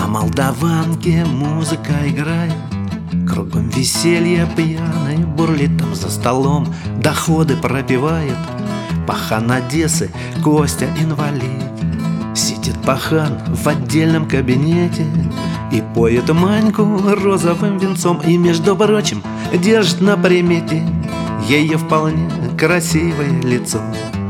молдаванке музыка играет, кругом веселье пьяное бурлит там за столом, доходы пропивает пахан Одессы Костя инвалид. Сидит пахан в отдельном кабинете и поет Маньку розовым венцом, и, между прочим, держит на примете ее вполне красивое лицо.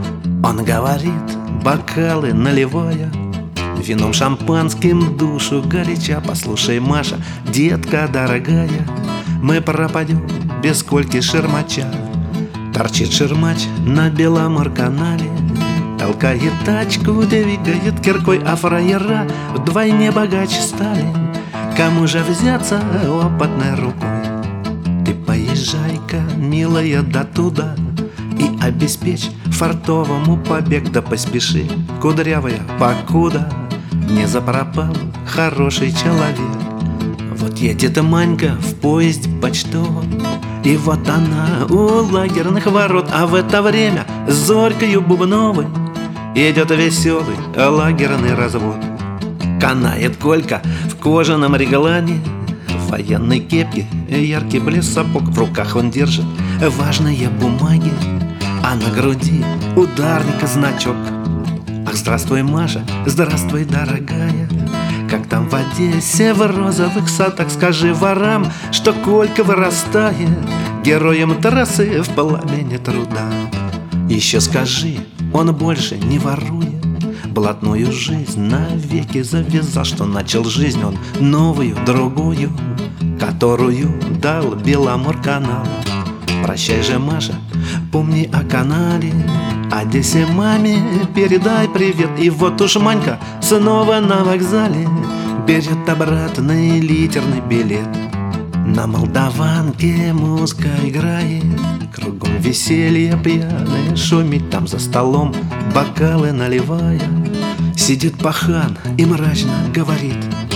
Он говорит, бокалы наливая, вином шампанским душу горяча: послушай, Маша, детка дорогая, мы пропадем без Кольки Шермача. Торчит Шермач на Беломор-канале, толкает тачку, двигает киркой, а фраера вдвойне богаче стали. Кому же взяться опытной рукой? Ты поезжай-ка, милая, до туда и обеспечь фартовому побег. Да поспеши, кудрявая, покуда не запропал хороший человек. Вот едет Манька в поезде почтовом, и вот она у лагерных ворот, а в это время с Зорькою Бубновой идет веселый лагерный развод. Канает Колька в кожаном реглане, в военной кепке яркий блеск сапог, в руках он держит важные бумаги, а на груди ударника значок. Ах, здравствуй, Маша, здравствуй, дорогая, как там в Одессе в розовых садах? Скажи ворам, что Колька вырастает героем трассы в пламени труда. Еще скажи, он больше не ворует, блатную жизнь навеки завязал, что начал жизнь он новую, другую, которую дал Беломор-канал. Прощай же, Маша, помни о канале, Одессе маме передай привет. И вот уж Манька снова на вокзале берет обратный литерный билет. На молдаванке музыка играет, кругом веселье пьяное шумит там за столом, бокалы наливая. Сидит пахан и мрачно говорит: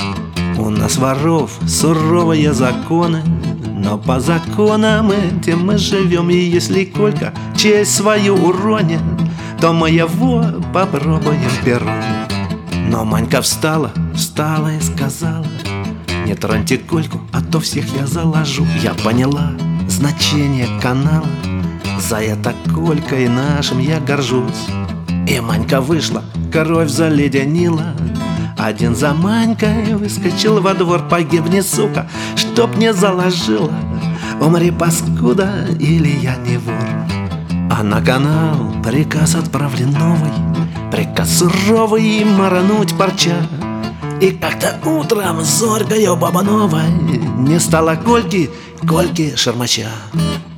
у нас воров суровые законы, но по законам этим мы живем. И если Колька честь свою уронит, то мы его попробуем пером. Но Манька встала и сказала: не троньте Кольку, а то всех я заложу. Я поняла значение канала, за это Колькой нашим я горжусь. И Манька вышла, кровь заледенила, один за Манькой выскочил во двор. Погибни, сука, чтоб не заложила, умри, паскуда, или я не вор. А на канал приказ отправлен новый, приказ суровый марануть парча. И как-то утром с Зорькою Бубновой не стало Кольки Шермача.